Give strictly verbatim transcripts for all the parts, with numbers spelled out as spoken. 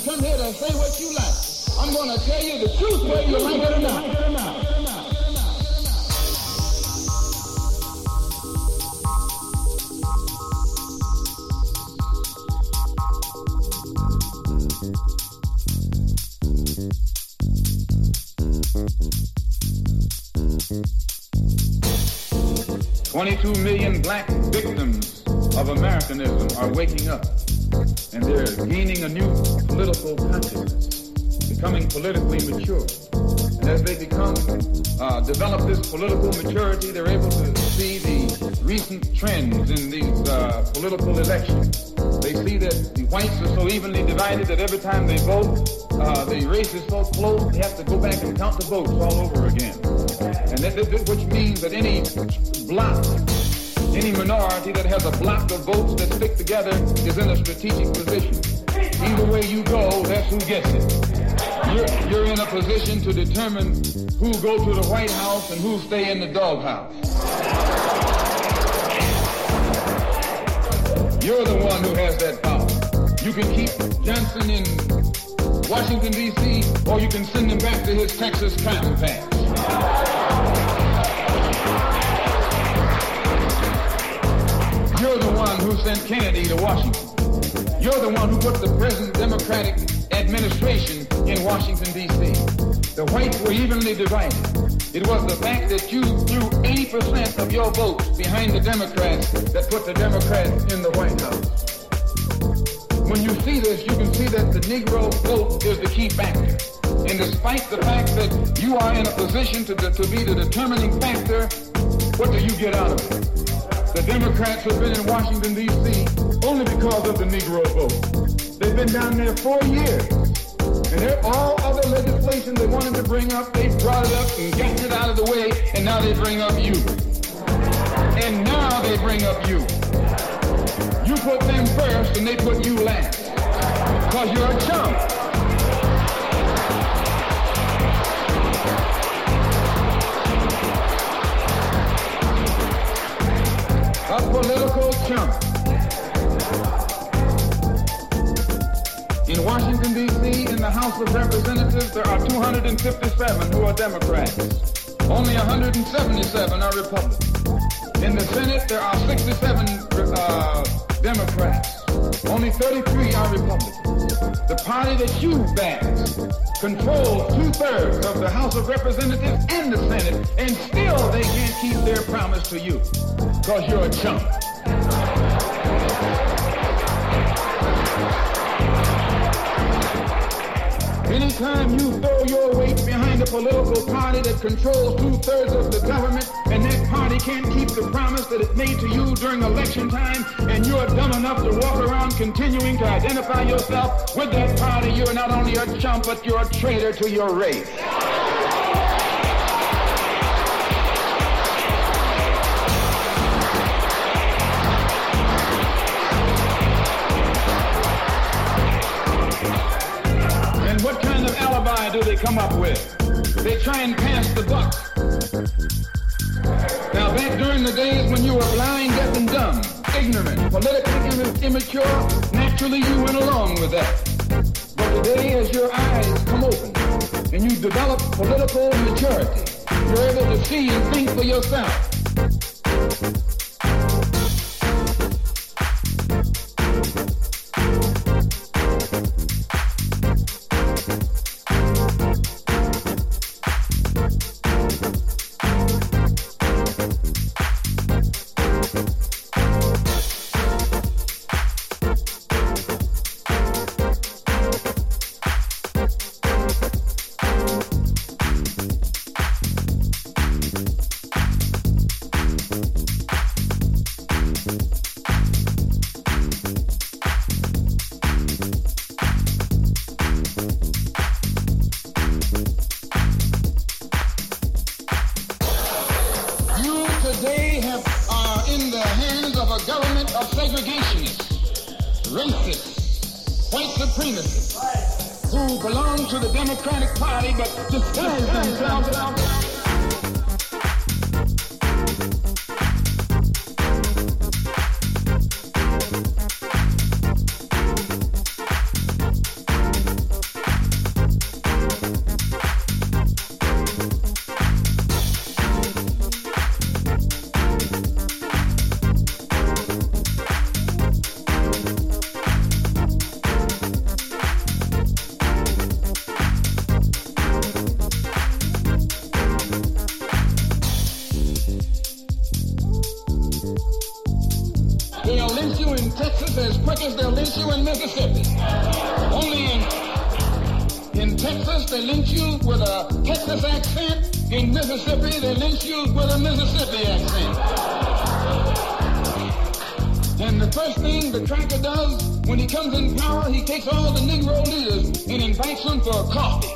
come here to say what you like. I'm going to tell you the truth whether you like it or not. twenty-two million black victims of Americanism are waking up, and they're gaining a new political consciousness, becoming politically mature. And as they become, uh, develop this political maturity, they're able to see the recent trends in these uh, political elections. They see that the whites are so evenly divided that every time they vote, uh, the race is so close, they have to go back and count the votes all over again. And that, that, which means that any block, any minority that has a block of votes that stick together is in a strategic position. Either way you go, that's who gets it. You're, you're in a position to determine who go to the White House and who stay in the doghouse. You're the one who has that power. You can keep Johnson in Washington, D C, or you can send him back to his Texas cotton patch. You're the one who sent Kennedy to Washington. You're the one who put the present Democratic administration in Washington, D C. The whites were evenly divided. It was the fact that you threw eighty percent of your votes behind the Democrats that put the Democrats in the White House. When you see this, you can see that the Negro vote is the key factor. And despite the fact that you are in a position to, to be the determining factor, what do you get out of it? The Democrats have been in Washington, D C only because of the Negro vote. They've been down there four years. And they're all other legislation they wanted to bring up, they brought it up and got it out of the way, and now they bring up you. And now they bring up you. You put them first and they put you last. Because you're a chump. A political chump. In Washington, D C, in the House of Representatives, there are two hundred fifty-seven who are Democrats. Only one hundred seventy-seven are Republicans. In the Senate, there are sixty-seven uh, Democrats. Only thirty-three are Republicans. The party that you back controls two-thirds of the House of Representatives and the Senate, and still they can't keep their promise to you, because you're a chump. Anytime you throw your weight behind a political party that controls two-thirds of the government, and that party can't keep the promise that it made to you during election time, and you're dumb enough to walk around continuing to identify yourself with that party, you're not only a chump, but you're a traitor to your race. What kind of alibi do they come up with? They try and pass the buck. Now, back during the days when you were blind, deaf, and dumb, ignorant, politically immature, naturally you went along with that. But today, as your eyes come open and you develop political maturity, you're able to see and think for yourself. Who belong to the Democratic Party but disguise themselves lynch as quick as they'll lynch you in Mississippi. Only in, in Texas, they lynch you with a Texas accent. In Mississippi, they lynch you with a Mississippi accent. And the first thing the cracker does when he comes in power, he takes all the Negro leaders and invites them for coffee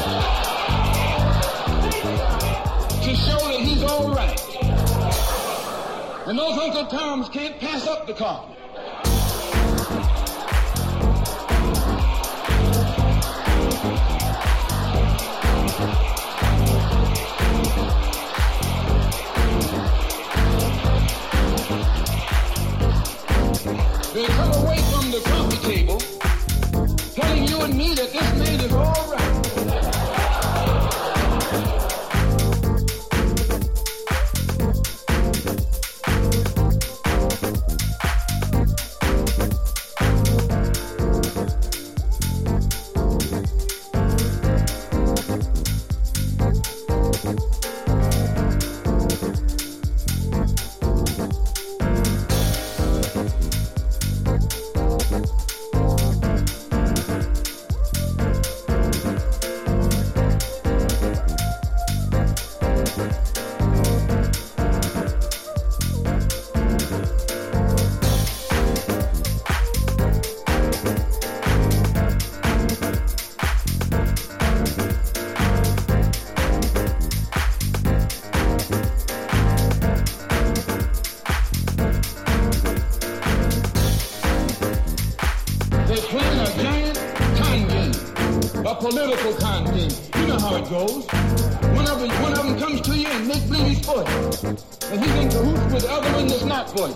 to show that he's all right. And those Uncle Toms can't pass up the coffee. They come away from the coffee table telling you and me that this man is all right. Political con game. You know how it goes. One of them, one of them comes to you and make believe he's for you. And he's in cahoots with the other one that's not for you.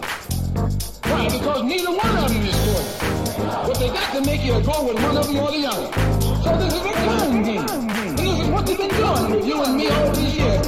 Why? Because neither one of them is for you. But they got to make you go with one of them or the other. So this is a con game. And this is what they've been doing with you and me all these years.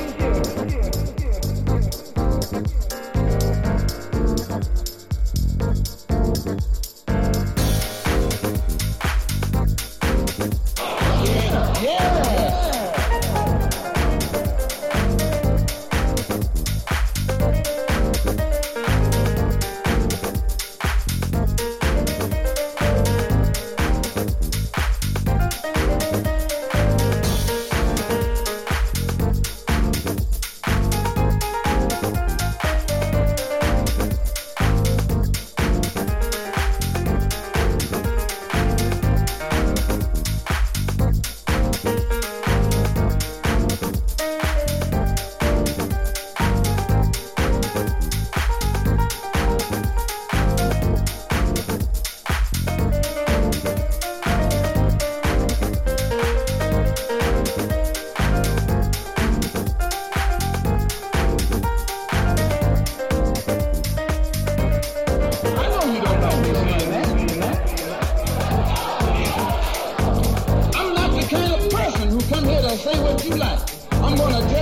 Say what you like. I'm gonna